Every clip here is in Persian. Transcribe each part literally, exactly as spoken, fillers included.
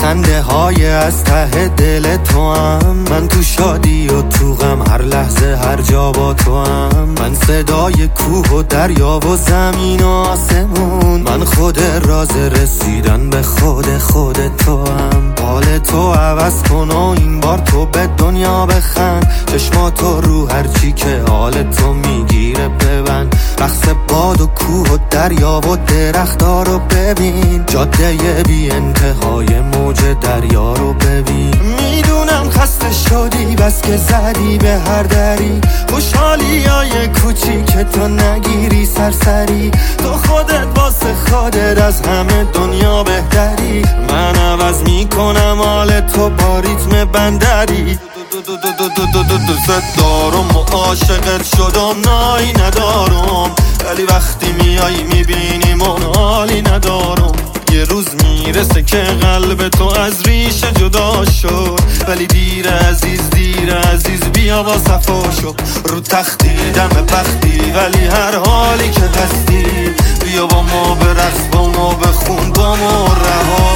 خنده های از ته دل تو هم. من تو شادی و تو غم، هر لحظه هر جا با تو هم. من صدای کوه و دریا و زمین و آسمون. من خود راز رسیدن به خود خود تو هم. حال تو عوض کن و این بار تو به دنیا بخند. چشماتو رو هرچی که حال تو میگیره ببند. رقص باد و کوه و دریا و درخت‌ها رو ببین. جاده بی انتهای موج دریا رو ببین. میدونم خسته شدی بس که زدی به هر دری. خوشحالی های کوچیک تو نگیری سرسری. تو خودت واسه خودت از همه دنیا بهتری. من عوض میکنم حال تو با ریتم بندری. دوست دارم و عاشقت شدم، نایی ندارم. ولی وقتی میایی میبینی من حالی ندارم. یه روز میرسه که قلب تو از ریشه جدا شد. ولی دیر عزیز دیر عزیز بیا با صفا شو. رو تختی دم بختی ولی هر حالی که هستی. بیا با ما برقص با ما بخون با ما رها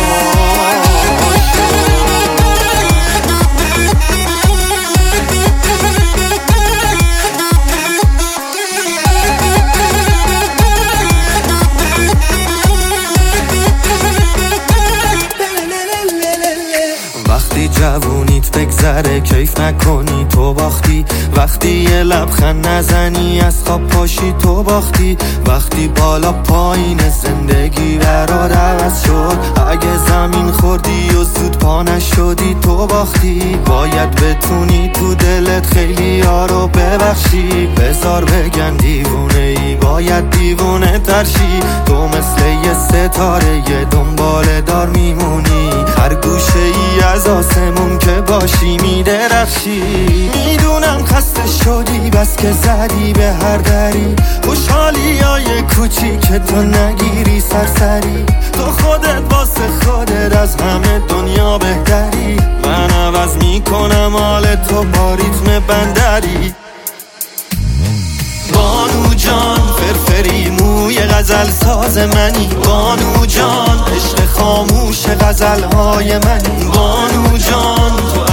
وقتی جوونیت بگذره کیف نکنی تو باختی. وقتی یه لبخند نزنی از خواب پاشی تو باختی. وقتی بالا پایین زندگی برات عوض شد. اگه زمین خوردی و زود پا نشدی تو باختی. باید بتونی تو دلت خیلی ها رو ببخشی. بذار بگن دیوونه ای باید دیوونه ترشی. تو مثل یه ستاره یه دنبال دار میمونی. هر گوشه ای از آسمون که باشی میدرخشی. میدونم خسته شدی بس که زدی به هر دری. خوشحالی های کوچیک تو نگیری سرسری. تو خودت واسه خودت از همه دنیا بهتری. من عوض میکنم حال تو با ریتم بندری. بانو جان فرفری موی غزل ساز منی. بانو جان عشق خاموش غزل های منی. بانو جان تو